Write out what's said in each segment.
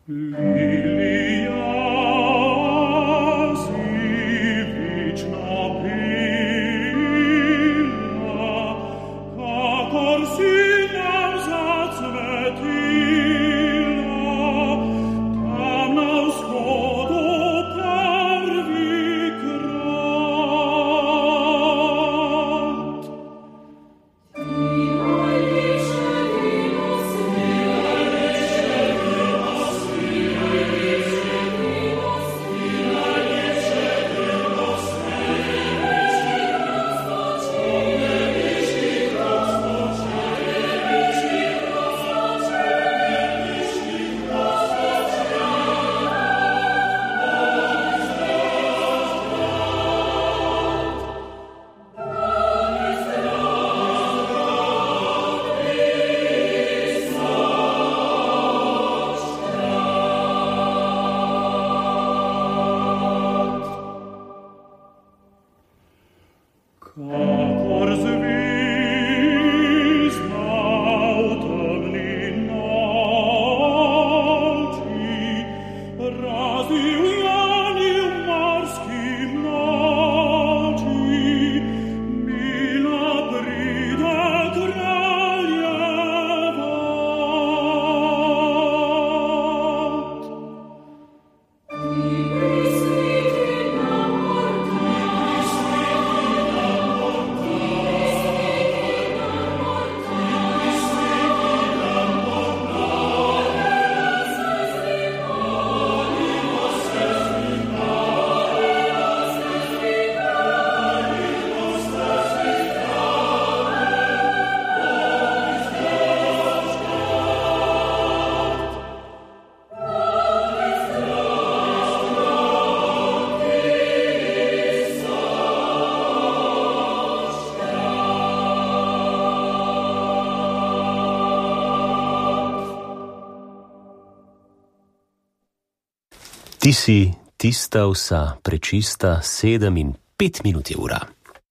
Ti si tista vsa prečista, 7 in 5 minut je ura.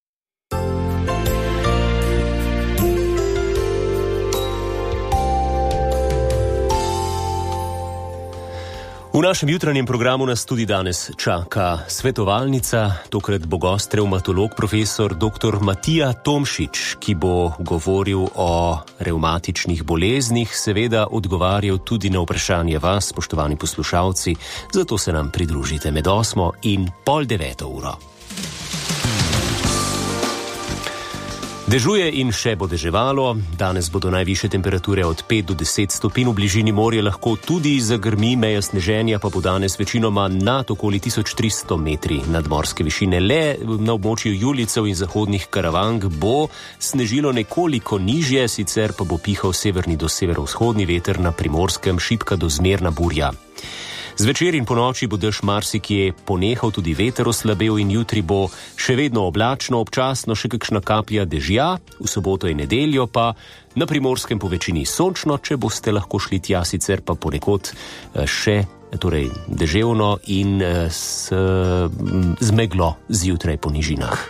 V našem jutranjem programu nas tudi danes čaka svetovalnica, tokrat bo gost revmatolog profesor dr. Matija Tomšič, ki bo govoril o revmatičnih boleznih, seveda odgovarjal tudi na vprašanje vas, spoštovani poslušalci, zato se nam pridružite med 8 in pol 9 uro. Dežuje in še bo deževalo, danes bodo najvišje temperature od 5 do 10 stopinj, v bližini morja lahko tudi zagrmi, meja sneženja pa bo danes večinoma nad okoli 1300 metri nadmorske višine. Le na območju Julicev in zahodnih Karavank bo snežilo nekoliko nižje, sicer pa bo pihal severni do severovzhodni veter, na Primorskem šibka do zmerna burja. Zvečer in ponoči bo dež marsikje ponehal, tudi veter oslabel in jutri bo še vedno oblačno, občasno še kakšna kaplja dežja, v soboto in nedeljo pa na Primorskem po večini sončno, če boste lahko šli tja, sicer pa ponekod še deževno in z meglo zjutraj po nižinah.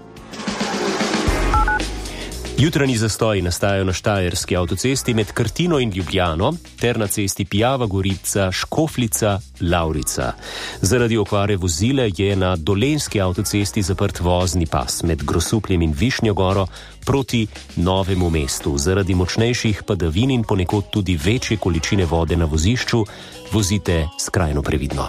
Jutranji zastoji nastajajo na štajerski avtocesti med Krtino in Ljubljano ter na cesti Pijava Gorica, Škofljica, Lavrica. Zaradi okvare vozila je na dolenjski avtocesti zaprt vozni pas med Grosupljem in Višnjo Goro proti Novemu mestu. Zaradi močnejših padavin in ponekod tudi večje količine vode na vozišču vozite skrajno previdno.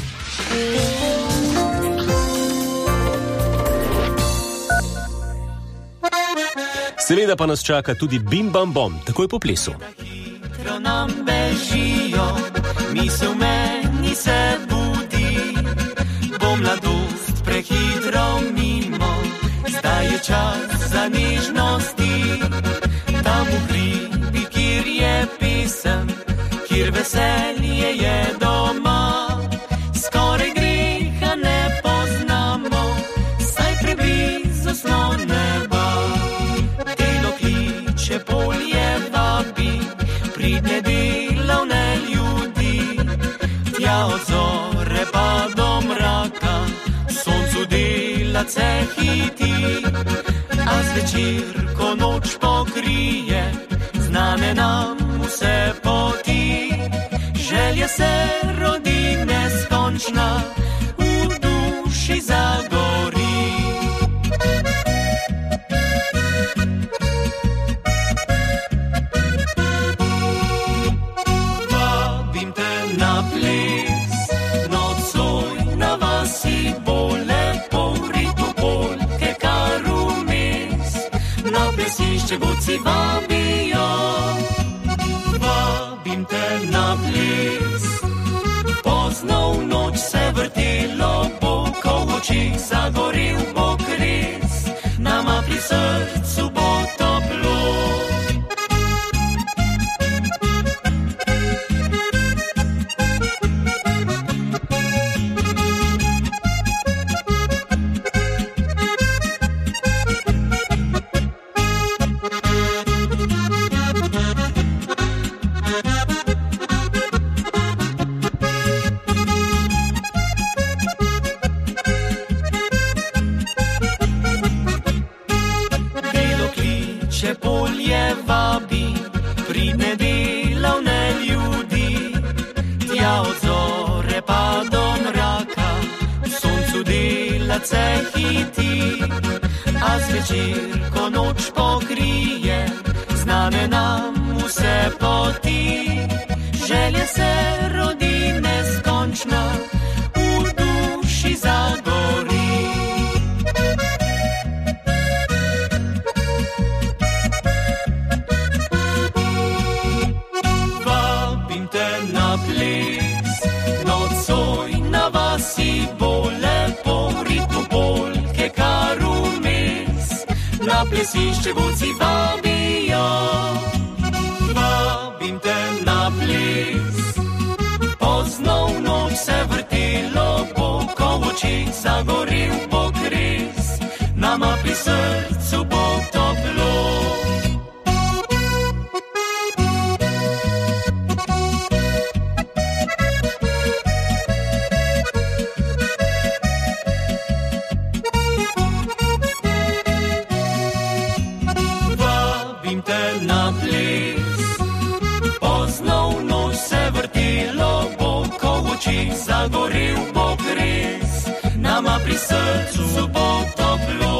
Seveda pa nas čaka tudi Bim Bam Bom, takoj po plesu. Hitro nam bežijo, misel meni se budi, bo mladost prehitro mimo, zdaj je čas za nežnosti, tam v hribi, kjer je pesem, kjer veselje je doma, skoraj greha ne poznamo, saj preblizu smo neba. Če polje vabi, pridne delavne ljudi, tja od zore pa do mraka, soncu delat se hiti, a zvečer, ko noč pokrije, znane nam vse poti, želje želja se rodi neskončna, v duši zagori. Vabim te na ples, nocoj na vasi bo lepo, v ritmu polke kar vmes, na plesišče budci vabijo. Vabim te na ples, pozno v noč se vrtelo bo, ko v očih zagoril bo kres, nama pri srcu bo toplo. Polje vabi, pridne delavne ljudi, tja od zore pa do mraka, soncu delace hiti, a zvečer, ko noč pokrije, znane nam vse poti. Želja se rodi neskončna, v duši zagori. Nocoj na vasi bo lepo, v ritmu polke kar vmes, na plesišče budci vabijo. Vabim te na ples, pozno v noč se vrtelo bo, ko v očih zagoril bo kres, nama pri srcu bo toplo. Na ples, pozno v noč se vrtelo bo, ko v očih zagoril bo kres, nama pri srcu bo toplo.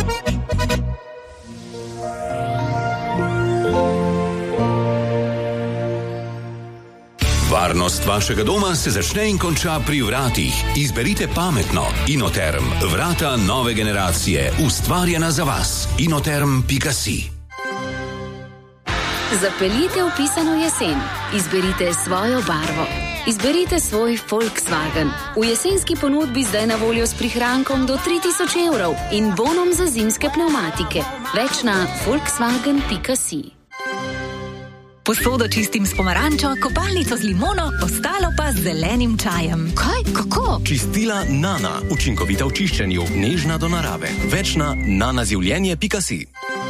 Varnost vašega doma se začne in konča pri vratih. Izberite pametno. Inoterm, vrata nove generacije, ustvarjena za vas. Inoterm.si. Zapeljite v pisano jesen. Izberite svojo barvo. Izberite svoj Volkswagen. V jesenski ponudbi zdaj na voljo s prihrankom do 3000 evrov in bonom za zimske pnevmatike. Več na volkswagen.si. Posodo čistim s pomarančo, kopalnico z limono, ostalo pa z zelenim čajem. Kaj? Kako? Čistila Nana. Učinkovita v čiščenju, nežna do narave. Več na nanazivljenje.si.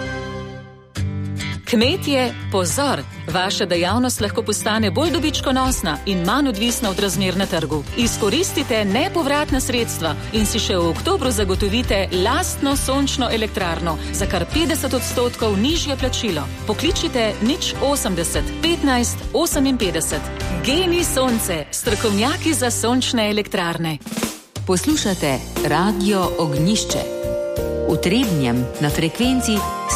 Kmetje, pozor! Vaša dejavnost lahko postane bolj dobičkonosna in manj odvisna od razmer na trgu. Izkoristite nepovratna sredstva in si še v oktobru zagotovite lastno sončno elektrarno za kar 50% nižje plačilo. Pokličite 080 15 58. Geni Sonce, strokovnjaki za sončne elektrarne. Poslušate Radio Ognjišče. V Trebnjem na frekvenci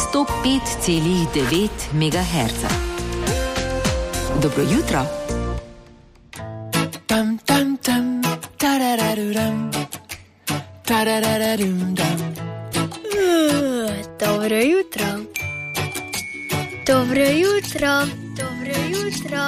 105,9 MHz. Dobro jutro. Tam tam tam tarararam tarararum dam. Dobro jutro. Dobro jutro. Dobro jutro.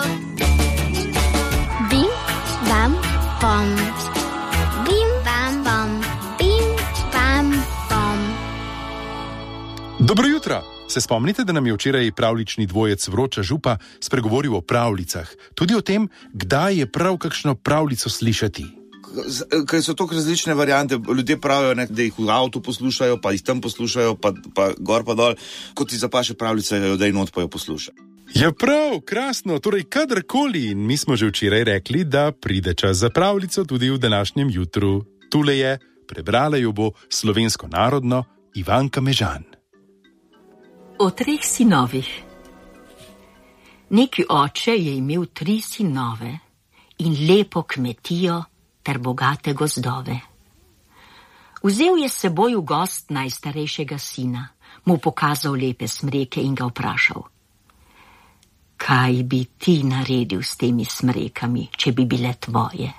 Bim bam bom. Bim bam bom. Bim bam bom. Dobro jutro! Se spomnite, da nam je včeraj pravljični dvojec Vroča župa spregovoril o pravljicah, tudi o tem, kdaj je prav kakšno pravljico slišati. Ker so to različne variante, ljudje pravijo, da jih v avtu poslušajo, pa jih tam poslušajo, pa gor pa dol, kot ti zapaše pravljice, da jih not pa jo posluša. Ja prav, krasno, torej kadarkoli, in mi smo že včeraj rekli, da pride čas za pravljico tudi v današnjem jutru. Tule je, prebrala jo bo slovensko narodno Ivanka Mežan. O 3 sinovih. Neki oče je imel 3 sinove in lepo kmetijo ter bogate gozdove. Vzel je s seboj v gost najstarejšega sina, mu pokazal lepe smreke in ga vprašal: kaj bi ti naredil s temi smrekami, če bi bile tvoje?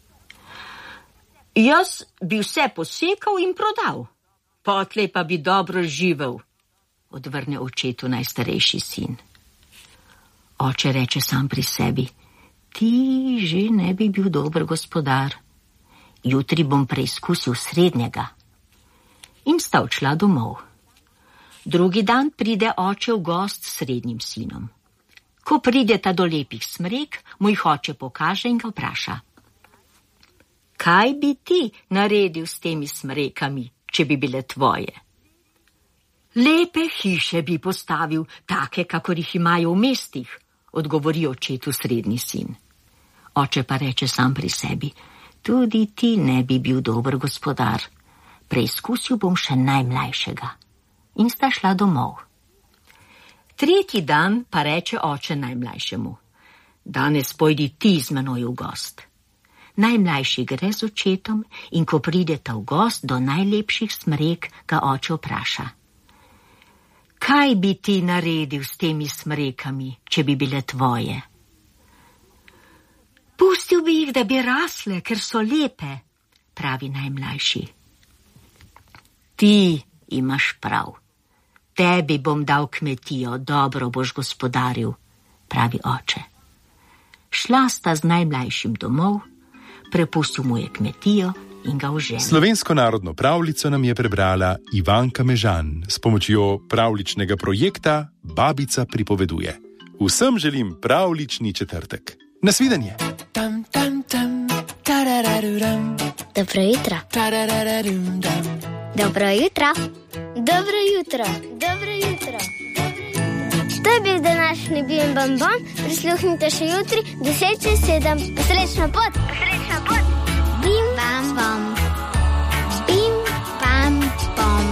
Jaz bi vse posekal in prodal, potlej pa bi dobro živel, odvrne očetu najstarejši sin. Oče reče sam pri sebi: ti že ne bi bil dober gospodar. Jutri bom preizkusil srednjega. In sta odšla domov. Drugi dan pride oče v gost s srednjim sinom. Ko prideta do lepih smrek, mu jih oče pokaže in ga vpraša: kaj bi ti naredil s temi smrekami, če bi bile tvoje? Lepe hiše bi postavil, take, kakor jih imajo v mestih, odgovori očetu srednji sin. Oče pa reče sam pri sebi: tudi ti ne bi bil dober gospodar. Preizkusil bom še najmlajšega. In sta šla domov. Tretji dan pa reče oče najmlajšemu: danes pojdi ti z menoj v gost. Najmlajši gre z očetom in ko prideta v gost do najlepših smrek, ga oče vpraša: kaj bi ti naredil s temi smrekami, če bi bile tvoje? Pustil bi jih, da bi rasle, ker so lepe, pravi najmlajši. Ti imaš prav. Tebi bom dal kmetijo, dobro boš gospodaril, pravi oče. Šla sta z najmlajšim domov, prepustil mu je kmetijo in ga oženil. Slovensko narodno pravljico nam je prebrala Ivanka Mežan s pomočjo pravljičnega projekta Babica pripoveduje. Vsem želim pravljični četrtek. Nasvidenje! Dobro jutro. Dobro jutro. Dobro jutro. Dobro jutro. To je bil današnji Bim Bam Bom. Prisluhnite še jutri 10:07. Srečno pot. Srečno pot. Bim Bam Bom. Bim Bam Bom.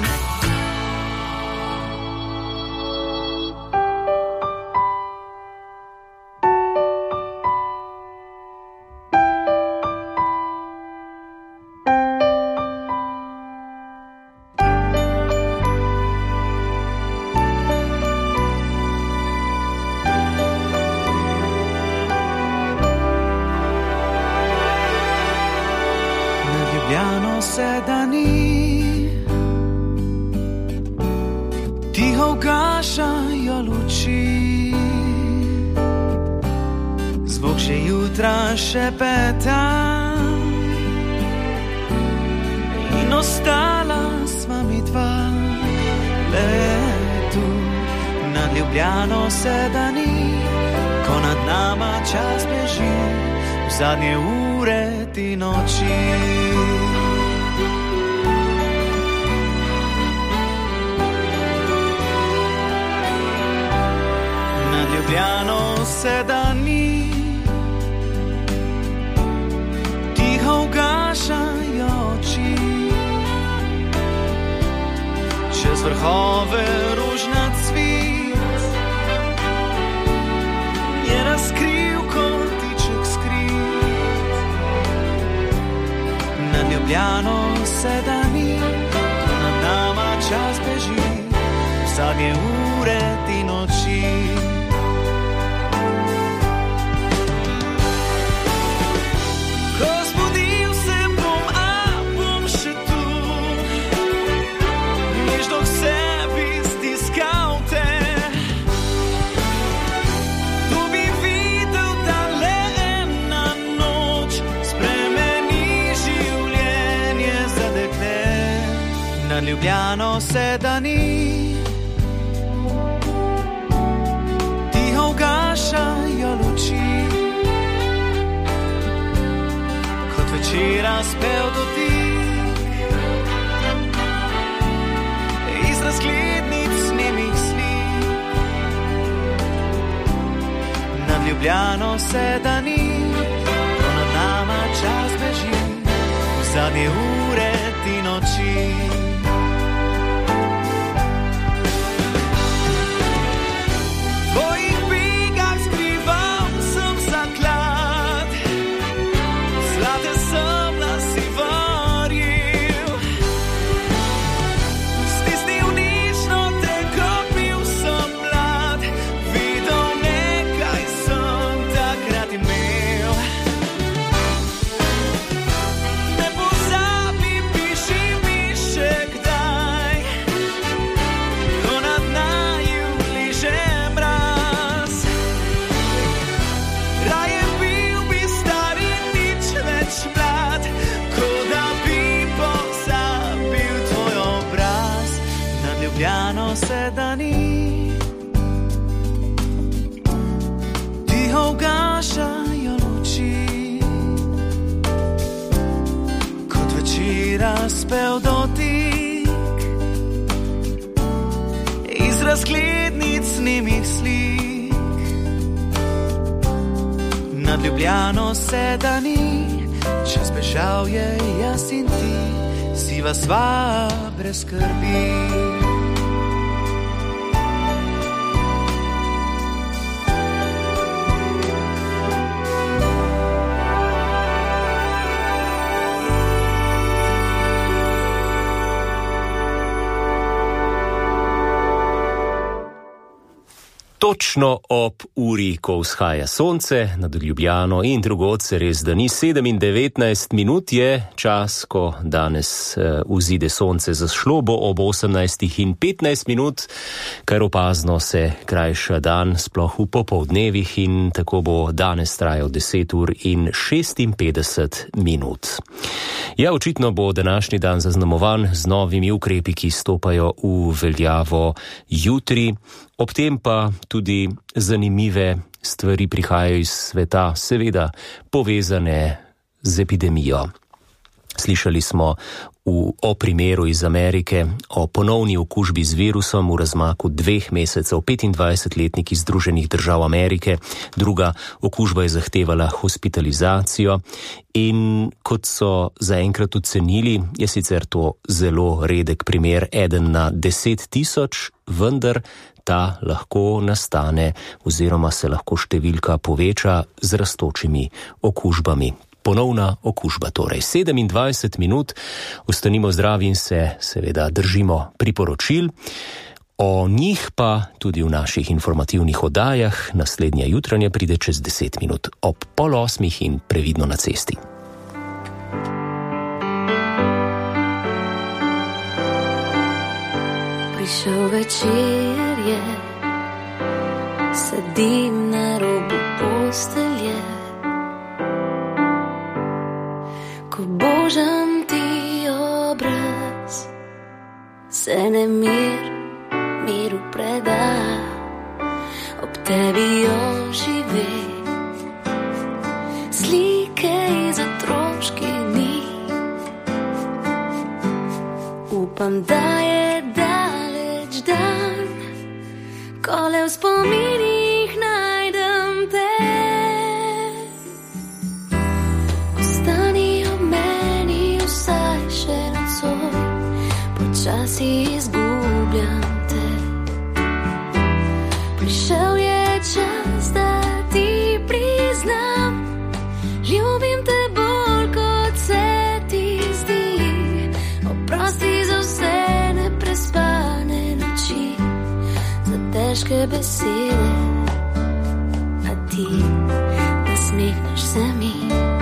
Se da ni, tiho ugašajo luči, zvok še jutra šepeta in ostala sva mi dva le tu. Nad Ljubljano se da ni, ko nad nama čas beži v zadnje ure ti noči. Ljubljano se da ni, tiho ugašajo oči, čez vrhove rožnat cvit je razkril kotiček skrit. Nad Ljubljano se da ni, ko nad nama čas beži v zadnje ure ti noči. Ljubljano se da ni, tiho ugašajo luči, kot večera spev dotik iz razglednic nemih slik. Nad Ljubljano se da ni, ko nad nama čas beži v zadnje ure ti noči. se da ni. Tiho ugašajo luči, kot večera spev dotik, iz razglednic nemih slik. Nad Ljubljano se da ni, čas bežal je jaz in ti, siva sva brez skrbi. Točno ob uri, ko vzhaja sonce nad Ljubljano in drugod, se res da ni 7:19 minut, je čas, ko danes vzide sonce zašlo, bo ob 18:15 minut, kar opazno se krajša dan, sploh v popoldnevih, in tako bo danes trajal 10:56 minut. Ja, očitno bo današnji dan zaznamovan z novimi ukrepi, ki stopajo v veljavo jutri. Ob tem pa tudi zanimive stvari prihajajo iz sveta, seveda povezane z epidemijo. Slišali smo o primeru iz Amerike, o ponovni okužbi z virusom v razmaku 2 mesecev, 25-letnik iz Združenih držav Amerike. Druga okužba je zahtevala hospitalizacijo in kot so zaenkrat ocenili, je sicer to zelo redek primer, 1 na 10.000, vendar ta lahko nastane oziroma se lahko številka poveča z rastočimi okužbami. Ponovna okužba torej. 27 minut, ostanimo zdravi in se seveda držimo priporočil. O njih pa tudi v naših informativnih oddajah. Naslednja jutranja pride čez 10 minut ob 7:30 in previdno na cesti. Prišel večer je, sedim na robu postelje, ko božam ti obraz, se miru preda, ob tebi ožive slike iz otroških dni. Upam, da je daleč dan, ko le v spominih najdem te. Ostani ob meni vsaj še nocoj, počasi izgubljam te. Prišel je čas, da ti priznam, ljubim te bolj, kot se ti zdi. Oprosti za vse neprespane noči, za težke besede, a ti nasmehneš se mi,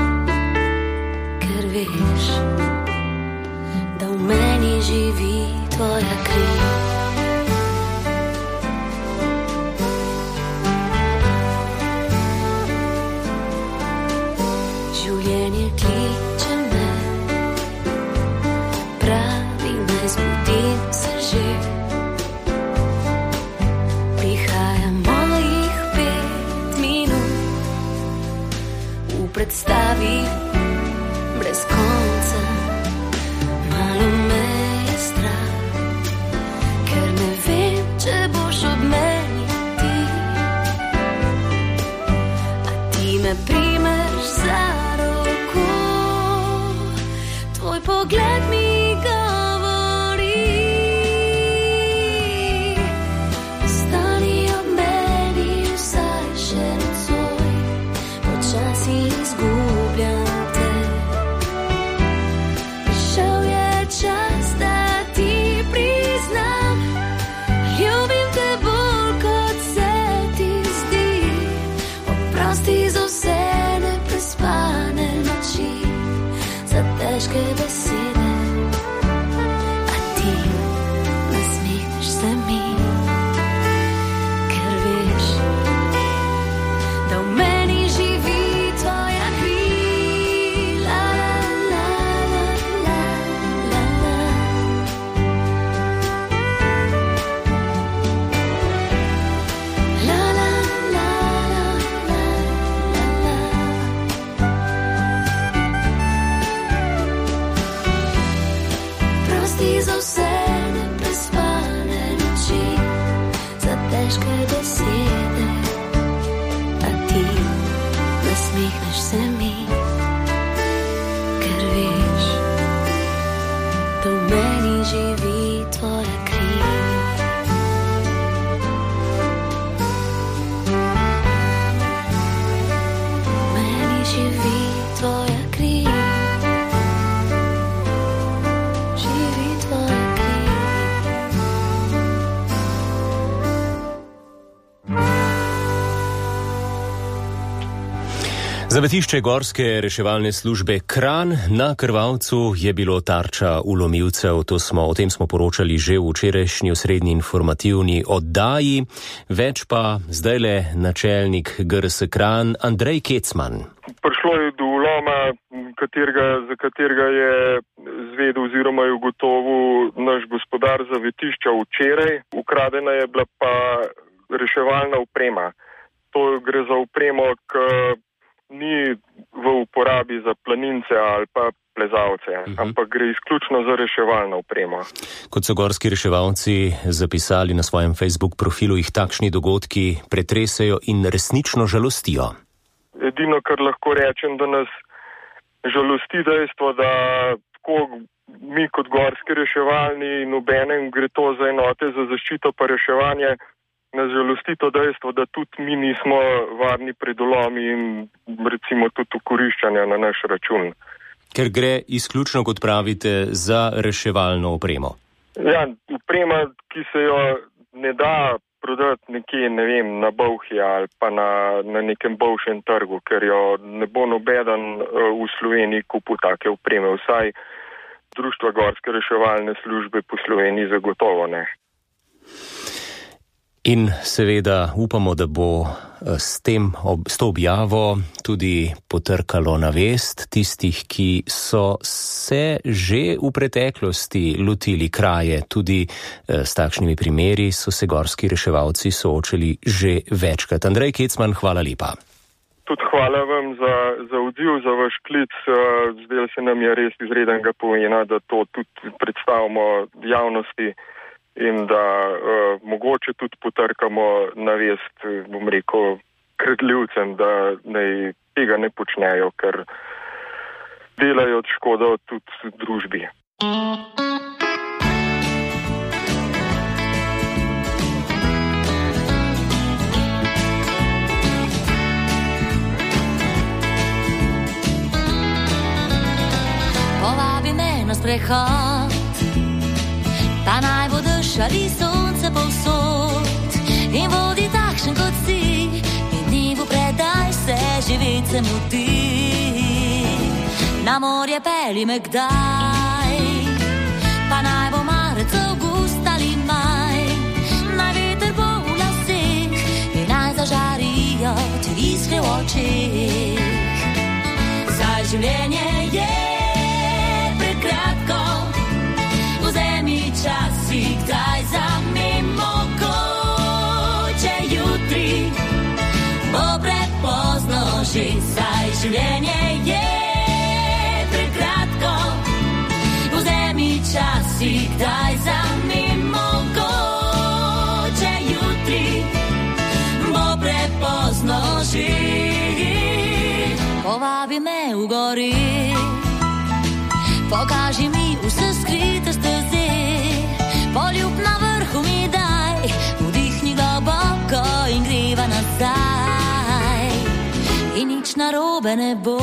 ker veš, da v meni živi tvoja kri. Življenje kliče me, pravi naj zbudim se že. Prihaja mojih 5 minut v predstavi brez konca. Malo me je strah, ker ne vem, če boš ob meni ti. A ti me primeš za roko, tvoj pogled mi govori. Ostani ob meni vsaj še nocoj, počasi izgubljam te. Prišel je čas, da ti priznam, ljubim te bolj, kot se ti zdi. Oprosti za vse neprespane noči, za težke besede, a ti nasmehneš se mi, ker veš, da v meni živi tvoja kri. nasmihneš se mi, ker veš, da v meni živi tvoja kri. V meni živi tvoja kri. Živi tvoja kri. Zavetišče gorske reševalne službe Kranj na Krvavcu je bilo tarča vlomilcev. O tem smo poročali že v včerajšnji osrednji informativni oddaji. Več pa zdajle načelnik GRS Kranj Andrej Kecman. Prišlo je do vloma, za katerega je zvedel oziroma je ugotovil naš gospodar zavetišča včeraj. Ukradena je bila pa reševalna oprema. To gre za opremo, ki ni v uporabi za planince ali pa plezalce, ampak gre izključno za reševalno opremo. Kot so gorski reševalci zapisali na svojem Facebook profilu, jih takšni dogodki pretresejo in resnično žalostijo. Edino, kar lahko rečem, da nas žalosti dejstvo, da tako mi kot gorski reševalni in obenem gre to za enote za zaščito pa reševanje, nas žalosti to dejstvo, da tudi mi nismo varni pred vlomi in recimo tudi okoriščanja na naš račun. Ker gre izključno, kot pravite, za reševalno opremo. Ja, oprema, ki se jo ne da prodati nekje, ne vem, na Bolhi ali pa na nekem bolšem trgu, ker jo ne bo nobeden v Sloveniji kupil take opreme, vsaj Društva gorske reševalne službe po Sloveniji zagotovo ne. In seveda upamo, da bo s to objavo tudi potrkalo na vest tistih, ki so se že v preteklosti lotili kraje. Tudi s takšnimi primeri so se gorski reševalci soočili že večkrat. Andrej Kecman, hvala lepa. Tudi hvala vam za odziv, za vaš klic. Zdelo se nam je res izrednega pomena, da to tudi predstavimo javnosti in da mogoče tudi potrkamo na vest, bom rekel, kradljivcem, da naj tega ne počnejo, ker delajo škodo tudi družbi. Povabi me na sprehod, pa naj bo dež ali sonce povsod, in vodi takšen kot si, in dnevu predaj se živecemu ti. Na morje pelji me kdaj, pa naj bo marec, avgust ali maj, naj veter bo v laseh in naj zažarijo ti iskre v očeh. Saj življenje je prekratko, vzemi časi, kdaj zamemo mogoče jutri, bo prepozno že, saj življenje je prekratko, vzemi časi, kdaj zamemo mogoče jutri, bo prepozno že. Povabi me v gori, pokaži mi vse skrite steze, poljub na vrhu mi daj, vdihni globoko in greva nazaj. In nič narobe ne bo,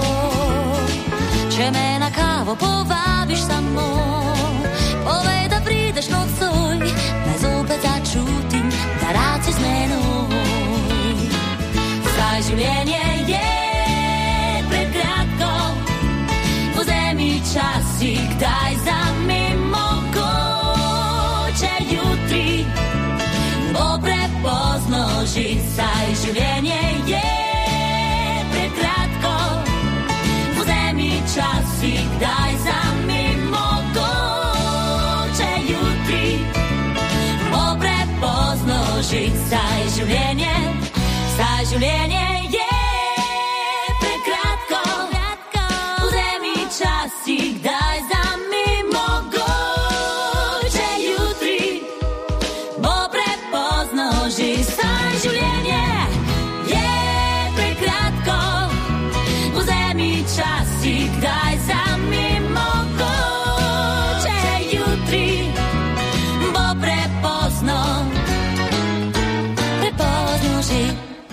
če me na kavo povabiš samo, povej, da prideš nocoj, naj zopet začutim, da rad si z menoj. Saj življenje je prekratko, vzemi časi, kdaj zamemo mogoče jutri, bo prepozno že, saj življenje je prekratko, vzemi časi, kdaj zamemo mogoče jutri, bo prepozno že, saj življenje je prekratko, vzemi časi, kdaj zamemo mogoče jutri, bo prepozno že, saj življenje je prekratko, časi, kdaj zamimo če jutri bo prepozno že.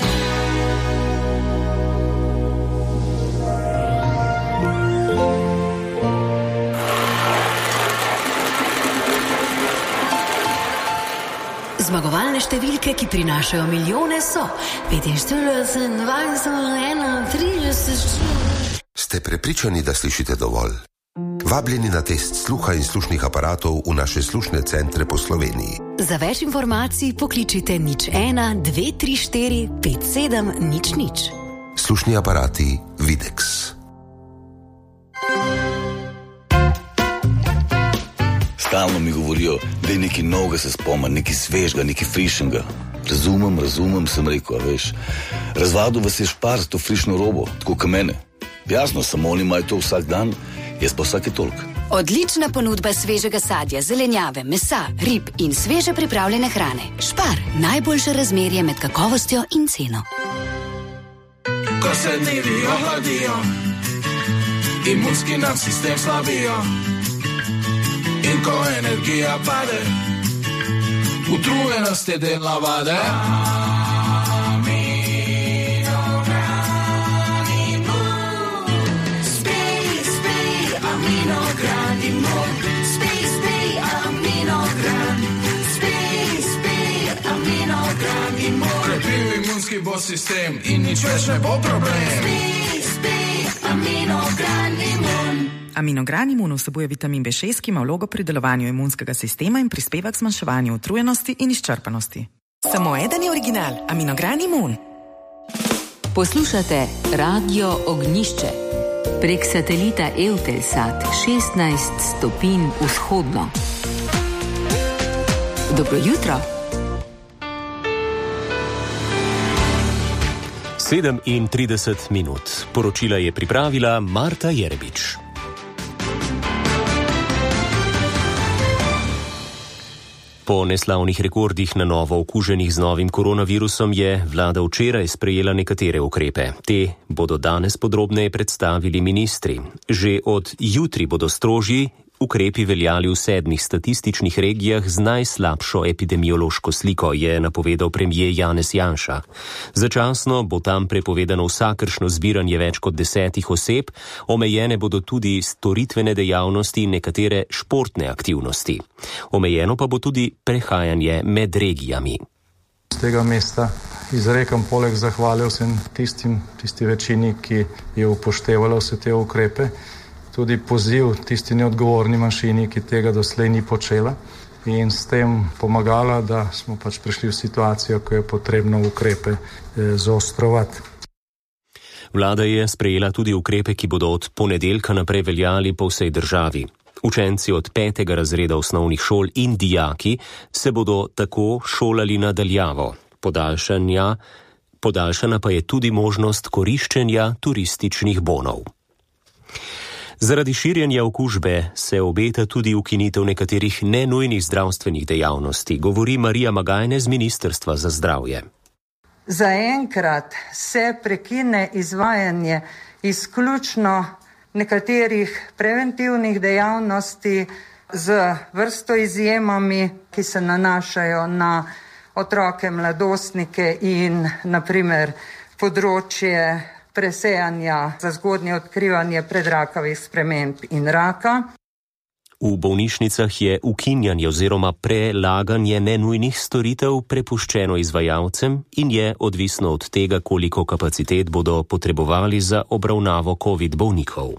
Zmagovalne številke, ki prinašajo milijone so 45, 20, 31. Ste prepričani, da slišite dovolj? Vabljeni na test sluha in slušnih aparatov v naše slušne centre po Sloveniji. Za več informacij pokličite 01 234 57 00. Slušni aparati Videx. Stalno mi govorijo, da je nekaj novega se spomni, nekaj svežega, nekaj frišnega. Razumem, sem rekel, veš. Razvadil vas je Špar za to frišno robo, tako kot mene. Jasno, samo oni imajo to vsak dan, jaz pa vsake toliko. Odlična ponudba svežega sadja, zelenjave, mesa, rib in sveže pripravljene hrane. Špar, najboljše razmerje med kakovostjo in ceno. Ko se dnevi ohladijo, imunski nam sistem slabijo, in ko energija pade, utrujenost je del navade. Krepil imunski bo sistem in nič več ne bo problem. Aminogran Imun. Aminogran Imun vsebuje vitamin B6, ki ima vlogo pri delovanju imunskega sistema in prispeva k zmanjševanju utrujenosti in izčrpanosti. Samo eden je original, Aminogran Imun. Poslušate Radio Ognjišče prek satelita Eutelsat 16 stopinj vzhodno. Dobro jutro. 37 minut. Poročila je pripravila Marta Jerebič. Po neslavnih rekordih na novo okuženih z novim koronavirusom je vlada včeraj sprejela nekatere ukrepe. Te bodo danes podrobneje predstavili ministri. Že od jutri bodo strožji ukrepi veljali v 7 statističnih regijah z najslabšo epidemiološko sliko, je napovedal premier Janez Janša. Začasno bo tam prepovedano vsakršno zbiranje več kot 10 oseb, omejene bodo tudi storitvene dejavnosti in nekatere športne aktivnosti. Omejeno pa bo tudi prehajanje med regijami. Z tega mesta izrekam poleg zahvale vsem tisti večini, ki je upoštevala vse te ukrepe, tudi poziv tisti neodgovorni manjšini, ki tega doslej ni počela in s tem pomagala, da smo pač prišli v situacijo, ko je potrebno ukrepe zaostrovati. Vlada je sprejela tudi ukrepe, ki bodo od ponedeljka naprej veljali po vsej državi. Učenci od 5. razreda osnovnih šol in dijaki se bodo tako šolali nadaljavo. Podaljšana pa je tudi možnost koriščenja turističnih bonov. Zaradi širjenja okužbe se obeta tudi ukinitev nekaterih nenujnih zdravstvenih dejavnosti, govori Marija Magajne z Ministrstva za zdravje. Zaenkrat se prekine izvajanje izključno nekaterih preventivnih dejavnosti z vrsto izjemami, ki se nanašajo na otroke, mladostnike in naprimer področje presejanja za zgodnje odkrivanje predrakavih sprememb in raka. V bolnišnicah je ukinjanje oziroma prelaganje nenujnih storitev prepuščeno izvajalcem in je odvisno od tega, koliko kapacitet bodo potrebovali za obravnavo COVID bolnikov.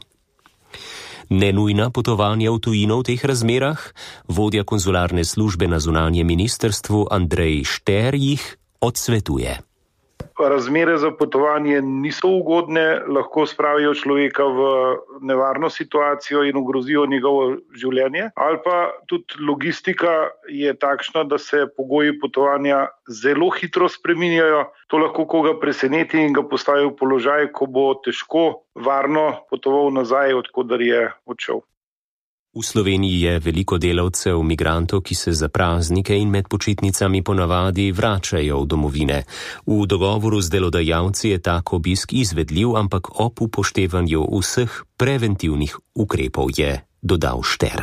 Nenujna potovanja v tujino v teh razmerah, vodja konzularne službe na zunanjem ministrstvu Andrej Šter jih odsvetuje. Razmere za potovanje niso ugodne, lahko spravijo človeka v nevarno situacijo in ogrozijo njegovo življenje. Ali pa tudi logistika je takšna, da se pogoji potovanja zelo hitro spreminjajo. To lahko koga preseneti in ga postavi v položaj, ko bo težko varno potoval nazaj, odkudar je odšel. V Sloveniji je veliko delavcev, migrantov, ki se za praznike in med počitnicami ponavadi vračajo v domovine. V dogovoru z delodajalci je tak obisk izvedljiv, ampak ob upoštevanju vseh preventivnih ukrepov, je dodal Šter.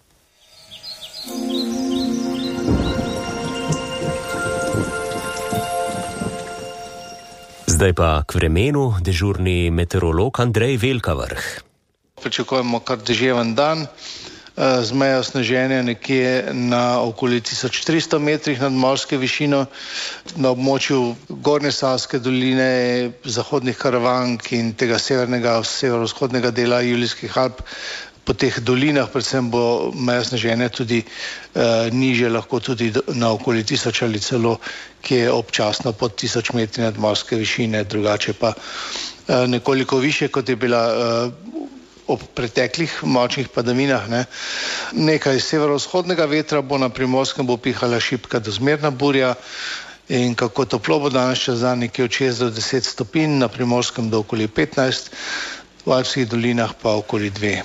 Zdaj pa k vremenu, dežurni meteorolog Andrej Velkavrh. Pričakujemo kar deževen dan, z mejo sneženja nekje na okoli 1300 metrih nadmorske višino. Na območju Gornje Savske doline, zahodnih Karavank in tega severovzhodnega dela Julijskih Alp, po teh dolinah predvsem bo meja sneženja tudi nižje, lahko tudi na okoli 1000 ali celo, ki je občasno pod 1000 metri nadmorske višine, drugače pa nekoliko više, kot je bila ob preteklih močnih padavinah. Nekaj severovzhodnega vetra bo na Primorskem, bo pihala šibka do zmerna burja. In kako toplo bo danes čez dan, nekje od 6 do 10 stopinj, na Primorskem do okoli 15, v Alpskih dolinah pa okoli 2.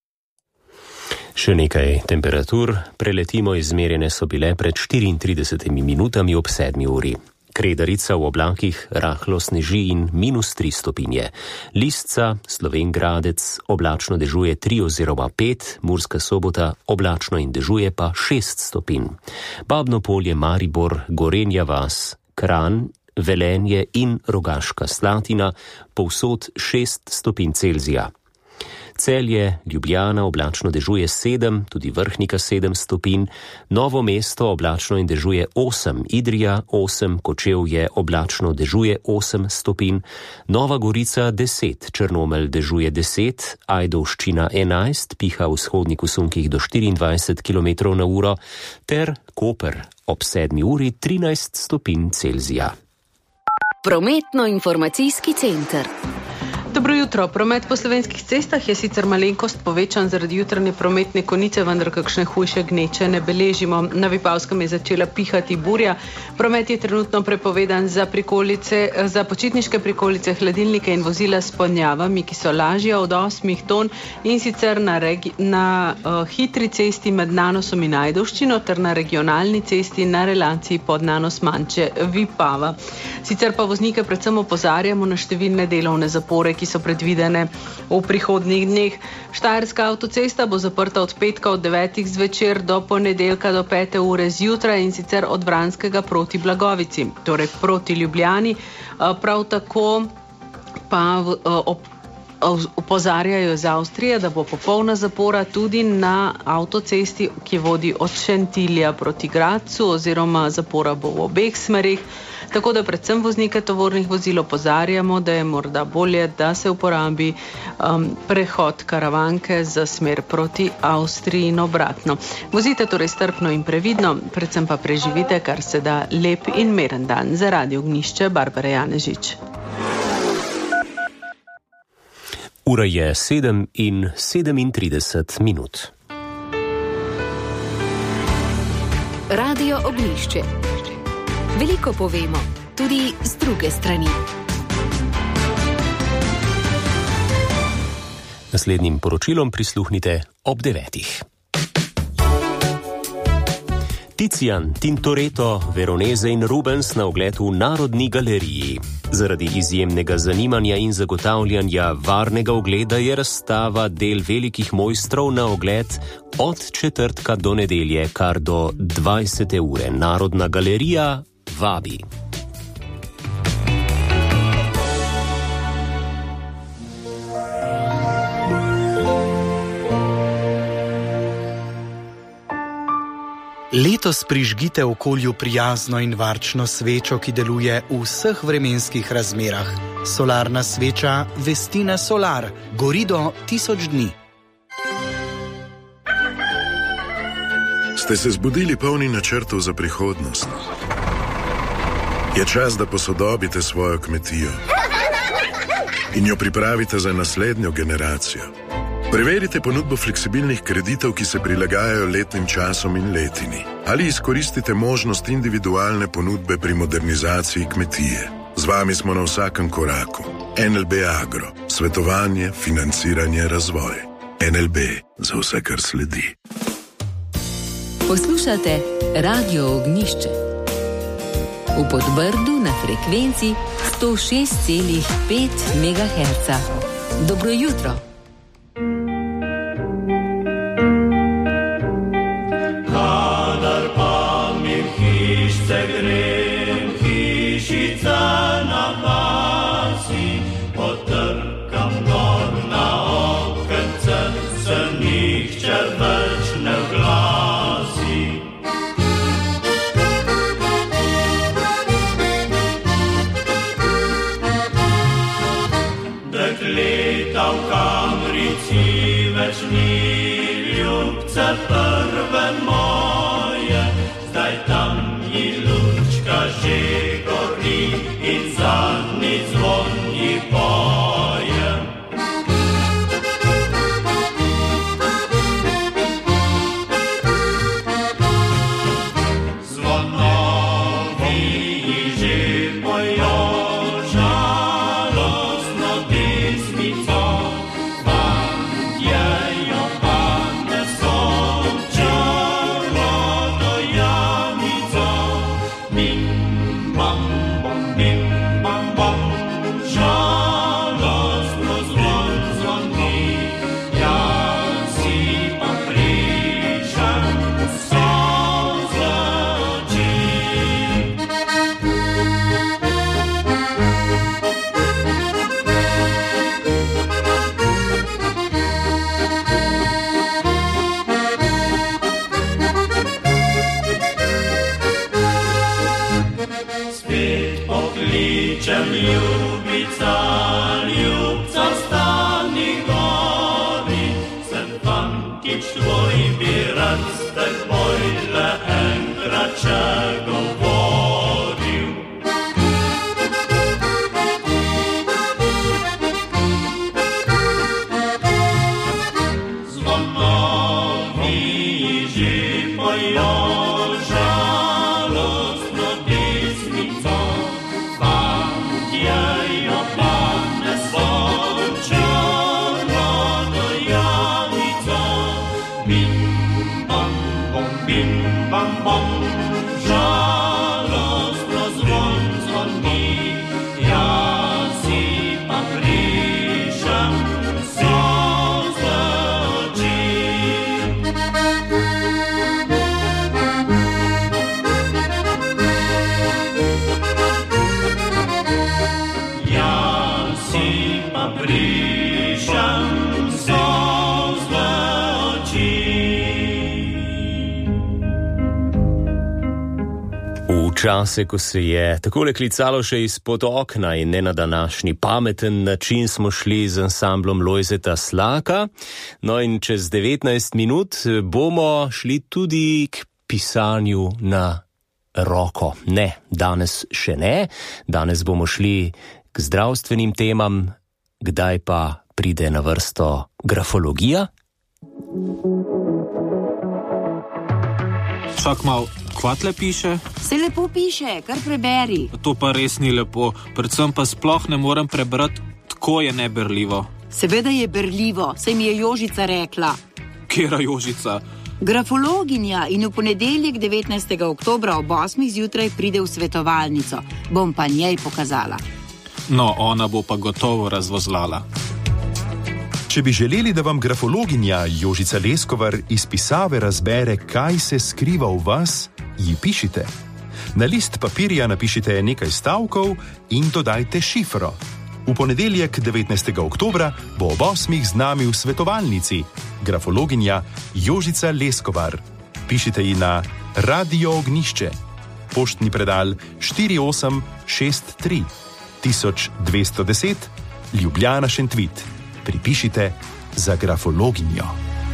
Še nekaj temperatur, preletimo, izmerjene so bile pred 34 minutami ob 7 uri. Kredarica v oblakih rahlo sneži in -3 stopinje. Listca, Slovenj Gradec, oblačno dežuje 3 oziroma 5, Murska Sobota, oblačno in dežuje pa 6 stopinj. Babno Polje, Maribor, Gorenja vas, Kranj, Velenje in Rogaška Slatina, povsod 6 stopinj Celzija. Celje, Ljubljana, oblačno dežuje 7, tudi Vrhnika 7 stopinj, Novo mesto oblačno in dežuje 8, Idrija 8, Kočevje oblačno dežuje 8 stopinj, Nova Gorica 10, Črnomelj dežuje 10, Ajdovščina 11, piha v vzhodnih usunkih do 24 km/h, ter Koper ob 7 uri 13 stopinj Celzija. Prometno-informacijski center. Dobro jutro. Promet po slovenskih cestah je sicer malenkost povečan zaradi jutranje prometne konice, vendar kakšne hujše gneče ne beležimo. Na Vipavskem je začela pihati burja. Promet je trenutno prepovedan za počitniške prikolice, hladilnike in vozila s ponjavami, ki so lažje od 8 ton, in sicer na hitri cesti med Nanosom in Ajdovščino ter na regionalni cesti na relaciji Podnanos-Manče-Vipava. Sicer pa voznike predvsem opozarjamo na številne delovne zapore, ki so predvidene v prihodnjih dneh. Štajerska avtocesta bo zaprta od petka od 9. zvečer do ponedeljka do 5. ure zjutraj, in sicer od Vranskega proti Blagovici, torej proti Ljubljani. Prav tako pa opozarjajo iz Avstrije, da bo popolna zapora tudi na avtocesti, ki vodi od Šentilja proti Gradcu, oziroma zapora bo v obeh smerih. Tako da predvsem voznike tovornih vozil opozarjamo, da je morda bolje, da se uporabi prehod Karavanke za smer proti Avstriji in obratno. Vozite torej strpno in previdno, predvsem pa preživite kar se da lep in miren dan. Za Radio Ognjišče, Barbara Janežič. Ura je 7:37. Radio Ognjišče. Veliko povemo, tudi z druge strani. Naslednjim poročilom prisluhnite ob 9. Tizian, Tintoretto, Veronese in Rubens na ogled v Narodni galeriji. Zaradi izjemnega zanimanja in zagotavljanja varnega ogleda je razstava del velikih mojstrov na ogled od četrtka do nedelje kar do 20. ure. Narodna galerija vabi. Letos prižgite okolju prijazno in varčno svečo, ki deluje v vseh vremenskih razmerah. Solarna sveča Vestina Solar gori do 1000 dni. Ste se zbudili polni načrtov za prihodnost? Je čas, da posodobite svojo kmetijo in jo pripravite za naslednjo generacijo. Preverite ponudbo fleksibilnih kreditov, ki se prilagajajo letnim časom in letini. Ali izkoristite možnost individualne ponudbe pri modernizaciji kmetije. Z vami smo na vsakem koraku. NLB Agro. Svetovanje, financiranje, razvoj. NLB za vse, kar sledi. Poslušate Radio Ognjišče. V Podbrdu na frekvenci 106,5 MHz. Dobro jutro. Kadar pa mi v hišce grem, hišica na vasi, potrkam gor na okence, se nihče več ne glasi. Dekleta v kamrici več ni ljubce prve moje, zdaj tam ji lučka že gori in zadnji zvon ji poje. Zvonovi ji že pojo žalostno pesmico, fantje jo pa neso črno do jamico. Bim bam bom, žalostno zvon zvoni, jaz si pa pričam solze oči. Spet pokličem ljubica, ljubca stani gori, sem fantič tvoj, bi rad s teboj le enkrat še govoril. Zvonovi že pojo žalostno pesmico, fantje jo pa neso črno do jamico. Bim bam bom, žalostno zvon zvoni, jaz si pa pričam solze oči. Jaz si pa pričam solze oči. V čase, ko se je takole klicalo še izpod okna in ne na današnji pameten način, smo šli z ansamblom Lojzeta Slaka. No in čez 19 minut bomo šli tudi k pisanju na roko. Ne, danes še ne. Danes bomo šli k zdravstvenim temam, kdaj pa pride na vrsto grafologija. Čak mal, kvatle piše? Se lepo piše, kar preberi. To pa res ni lepo, predvsem pa sploh ne morem prebrati, tako je neberljivo. Seveda je berljivo, saj mi je Jožica rekla. Kera Jožica? Grafologinja in v ponedeljek 19. oktobra ob 8. zjutraj pride v svetovalnico. Bom pa njej pokazala. No, ona bo pa gotovo razvozlala. Če bi želeli, da vam grafologinja Jožica Leskovar iz pisave razbere, kaj se skriva v vas, ji pišite. Na list papirja napišite nekaj stavkov in dodajte šifro. V ponedeljek 19. oktobra bo ob 8. z nami v svetovalnici grafologinja Jožica Leskovar. Pišite ji na Radio Ognjišče, poštni predal 4863 1210 Ljubljana Šentvit. Pripišite za grafologinjo.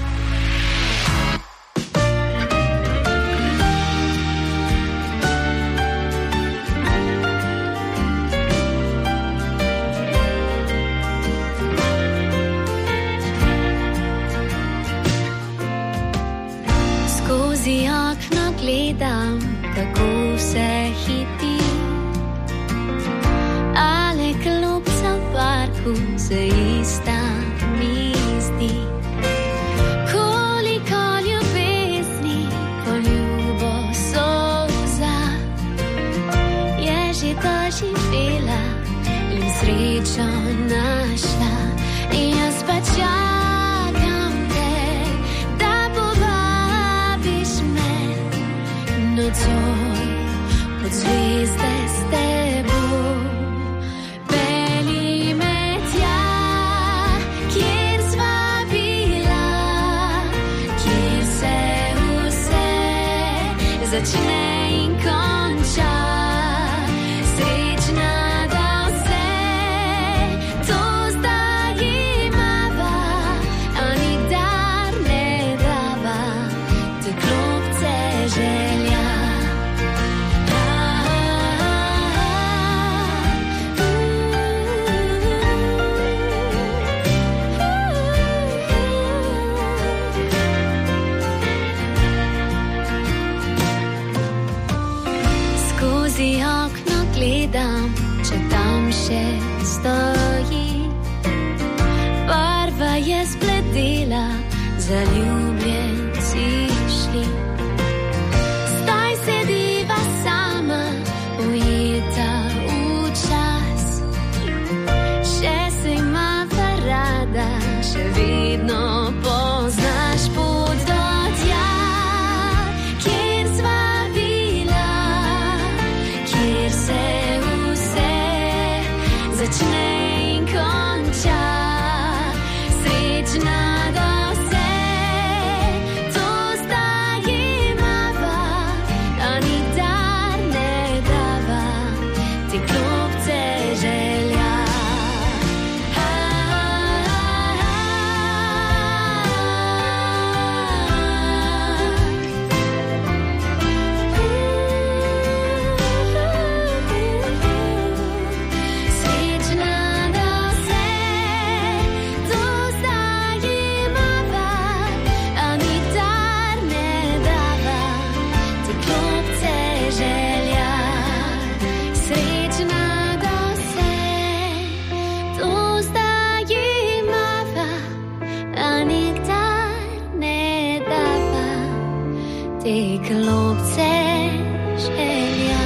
Skozi okno gledam, kako se hiti, ale klub v parku se ista mi zdi. začne in konča. Srečna, da vse to zdaj imava, a nikdar ne dava te klopce želja. Skozi okno gledam, če tam še stoji. Barva je zbledela, zaljubljenci šli. Zdaj sediva sama, ujeta v čas. Še se imava rada, še vedno poznaš pot do tja, kjer sva bila, kjer se vse začne in konča. Srečna, da vse to zdaj imava, a nikdar ne dava ti klopce želja. Srečna, da vse to zdaj imava, a nikdar ne dava ti klopce želja. Srečna, da vse to zdaj imava, a nikdar ne dava ti klopce želja.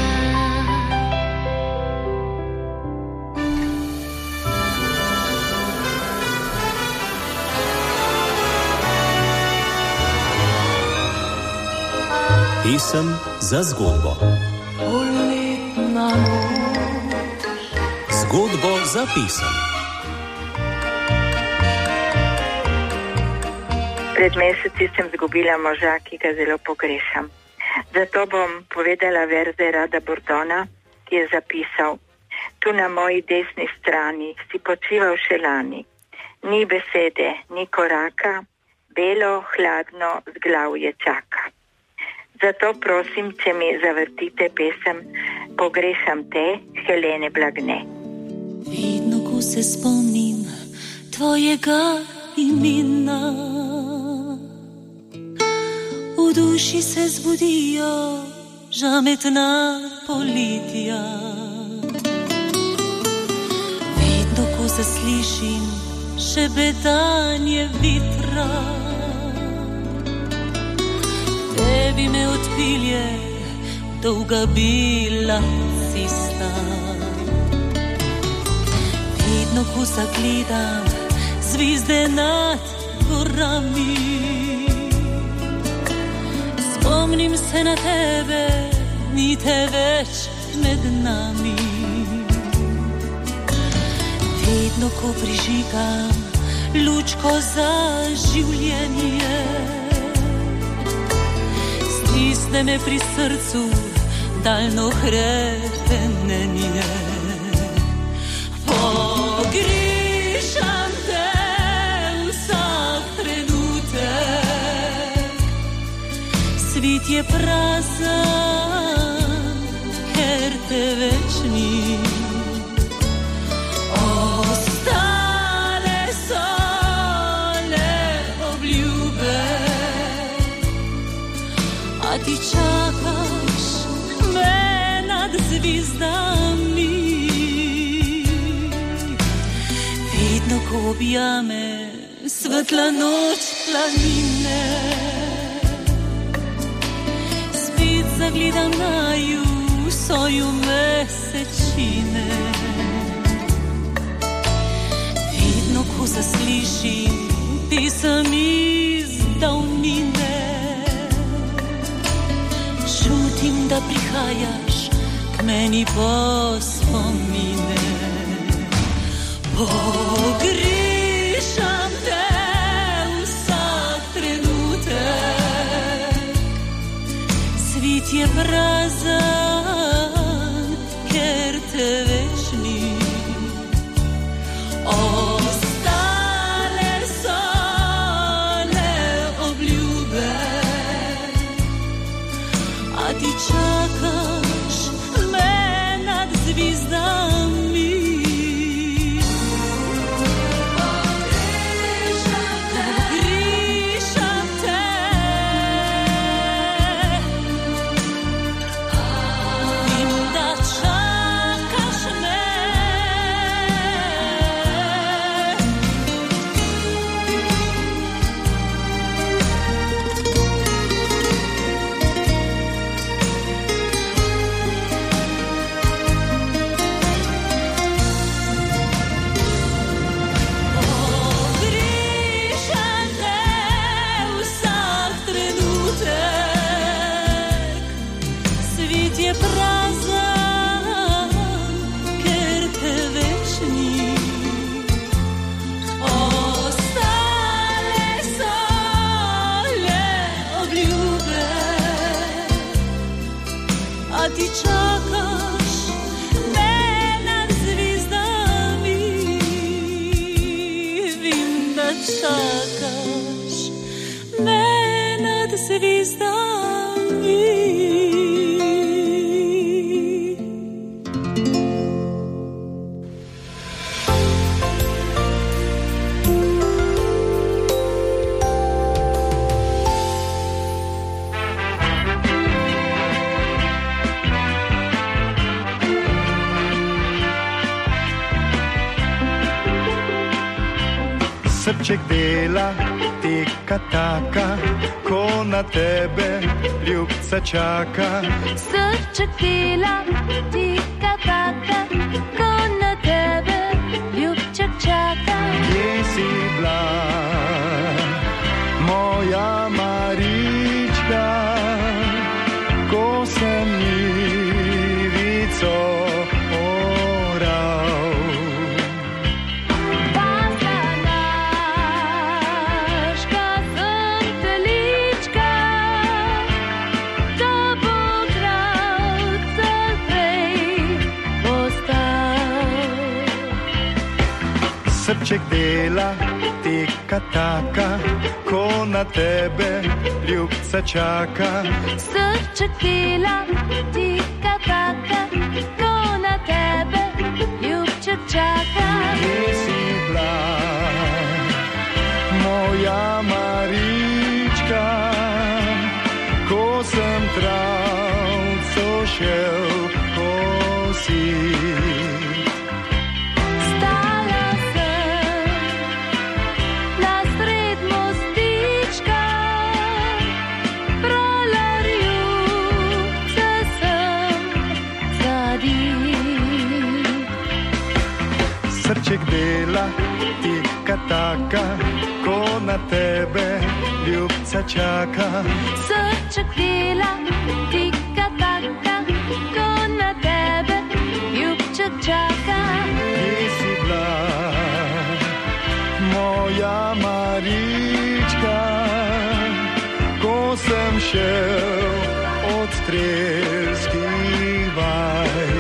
Pesem za zgodbo. Poletna noč. Zgodbo za pesem. Pred meseci sem izgubila moža, ki ga zelo pogrešam. Zato bom povedala verze Rada Bordona, ki je zapisal: Tu na moji desni strani si počival še lani. Ni besede, ni koraka, belo, hladno zglavje čaka. Zato prosim, če mi zavrtite pesem Pogrešam te, Helene Blagne. Vedno, ko se spomnim tvojega imena, v duši se zbudijo žametna poletja. Vedno, ko zaslišim šebetanje vitra, tebi me odpilje dolga bila cesta. Vedno, ko zagledam zvizde nad gorami, spomnim se na tebe, ni te več med nami. Vedno, ko prižigam lučko za življenje, stisne me pri srcu daljno hrepenenje. Pogrešam te vsak trenutek, svet je prazen, ker te več ni. Ostale so le obljube, a ti čakaš me nad zvizdami. Vedno, ko objame svetla noč planine, spet zagledam naju soju mesečine. Vedno, ko zaslišim pesem iz davnine, čutim, da prihajaš k meni po spomine. Pogrešam te vsak trenutek, svet je čakaš me nad zvizdami. Srček dela, teka taka, ko na tebe ljubca čaka. Srček dela, teka taka, ko na tebe ljubček čaka. Kje si bila, moja Marička, ko sem njivico oral? Srček dela, teka taka, ko na tebe ljubca čaka. Srček dela, teka taka, ko na tebe ljubček čaka. Kje si bila, moja Marička, ko sem travco šel kosit? Srček dela, teka taka, ko na tebe ljubca čaka. Srček dela, teka taka, ko na tebe ljubček čaka. Kje si bila, moja Marička, ko sem šel od strelskih vaj?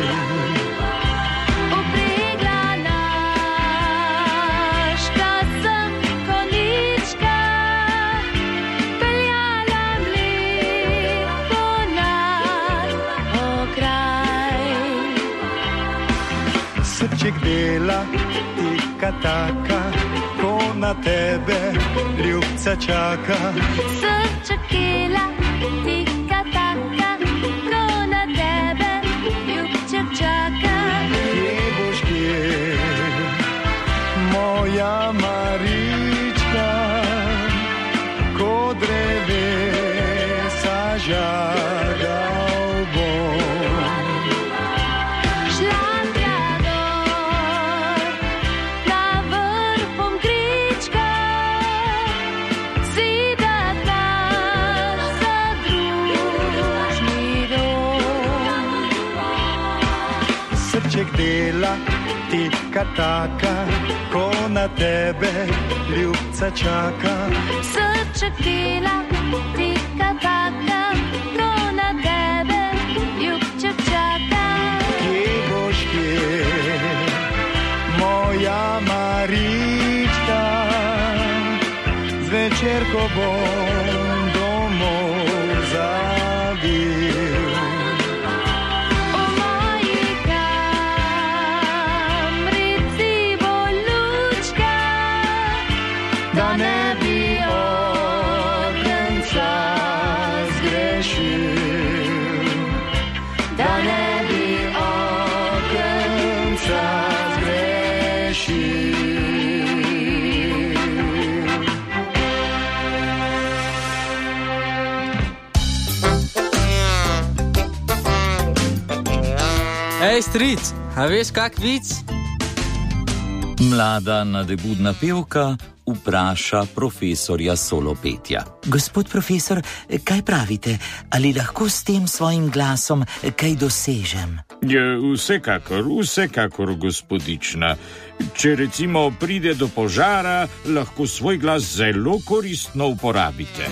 Srček dela, teka taka, ko na tebe ljubca čaka. Srček dela, teka taka, ko na tebe ljubček čaka. Kje boš kje, moja Marička, ko drevesa žagal bom? Srček dela, teka taka, ko na tebe ljubca čaka. Srček dela, teka taka, ko na tebe ljubček čaka. Kje boš kje, moja Marička, zvečer, ko bom domov zabil? Da ne bi okenca zgrešil, da ne bi okenca zgrešil. Ej, stric, a veš kak vic? Mlada nadebudna pevka vpraša profesorja solopetja. Gospod profesor, kaj pravite? Ali lahko s tem svojim glasom kaj dosežem? Vsekakor, gospodična. Če recimo pride do požara, lahko svoj glas zelo koristno uporabite.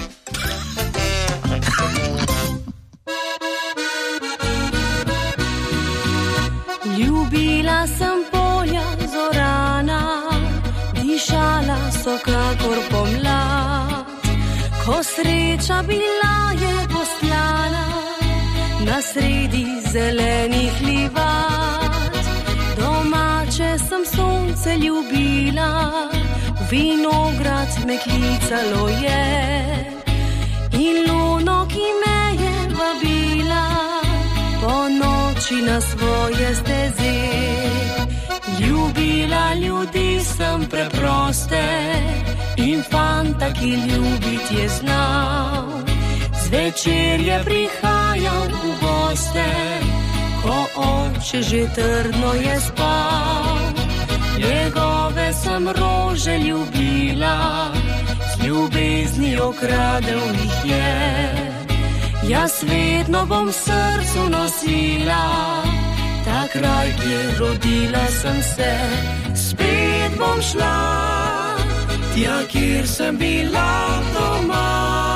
Ljubila sem polja zorana, dišala so kakor pomlad, ko sreča bila je poslana na sredi zelenih livad. Domače sem sonce ljubila, vinograd me klicalo je in luno, ki me je vabila po noči na svoje steze. Ljubila ljudi sem preproste in fanta, ki ljubit je znal. Zvečer je prihajal v goste, ko oče že trdno je spal. Njegove sem rože ljubila, z ljubeznijo kradel jih je. Jaz vedno bom v srcu nosila ta kraj, kjer rodila sem se. Spet bom šla tja, kjer sem bila doma,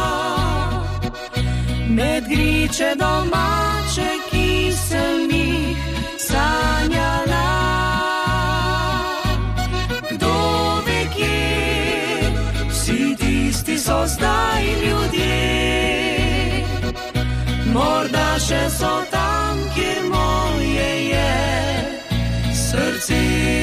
med griče domače, ki sem jih sanjala. Kdo ve, kje vsi tisti so zdaj ljudje, morda še so tam, kjer moje je srce.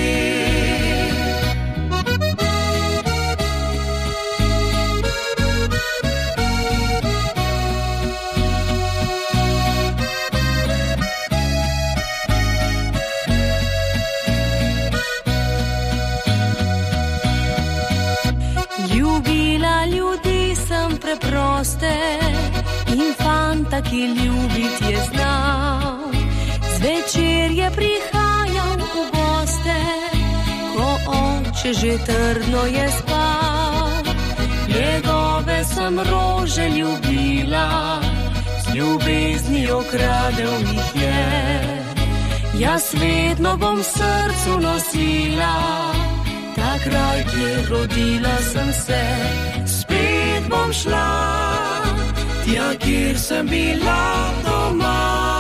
Ljubila ljudi sem preproste in fanta, ki ljubit je znal. Zvečer je prihajal v goste, ko oče že trdno je spal. Njegove sem rože ljubila, z ljubeznijo kradel jih je. Jaz vedno bom v srcu nosila ta kraj, kjer rodila sem se. Spet bom šla tja, kjer sem bila doma,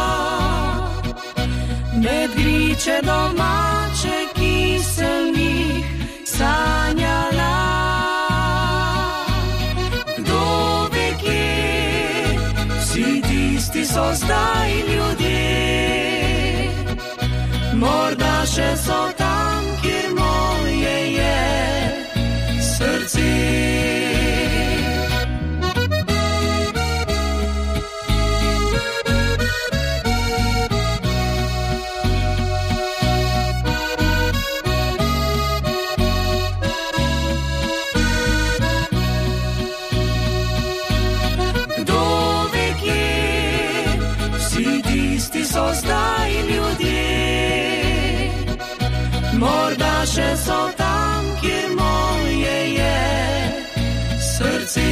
med griče domače, ki sem jih sanjala. Kdo ve, kje vsi tisti so zdaj ljudje, morda še so tam, kjer moje je srce. So zdaj ljudje, morda še so tam, kjer moje je srce.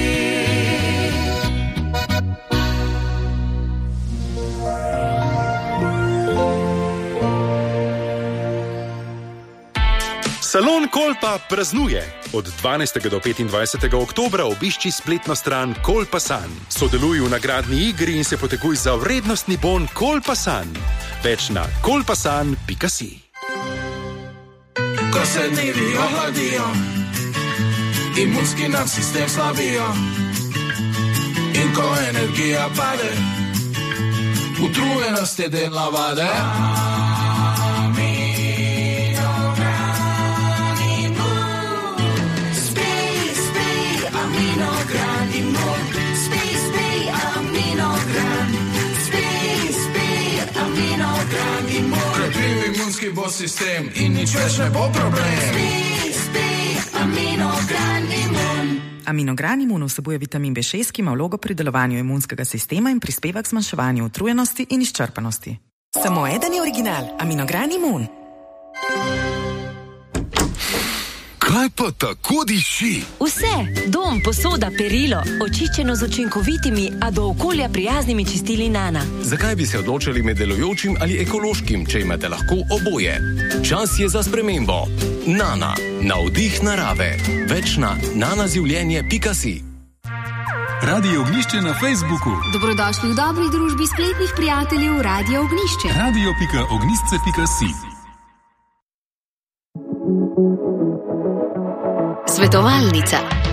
Salon Kolpa praznuje. Od 12. do 25. oktobra obišči spletno stran Kolpa.san. Sodeluj v nagradni igri in se potekuj za vrednostni bon Kolpa.san. Več na kolpasan.si. Ko se dnevi ohladijo, imunski nam sistem slabijo, in ko energija pade, utrujenost je del navade. Krepim imunski bo sistem in nič več ne bo problem. Aminogran Imun. Aminogran Imun vsebuje vitamin B6, ki ima vlogo pri delovanju imunskega sistema in prispeva k zmanjševanju utrujenosti in izčrpanosti. Samo eden je original, Aminogran Imun. Kaj pa tako diši? Vse, dom, posoda, perilo, očiščeno z učinkovitimi, a do okolja prijaznimi čistili Nana. Zakaj bi se odločili med delujočim ali ekološkim, če imate lahko oboje? Čas je za spremembo. Nana, navdih narave. Več na nanazivljenje.si. Radio Ognjišče na Facebooku. Dobrodošli v dobri družbi spletnih prijateljev Radio Ognjišče. radio.ognjišče.si. Svetovalnica.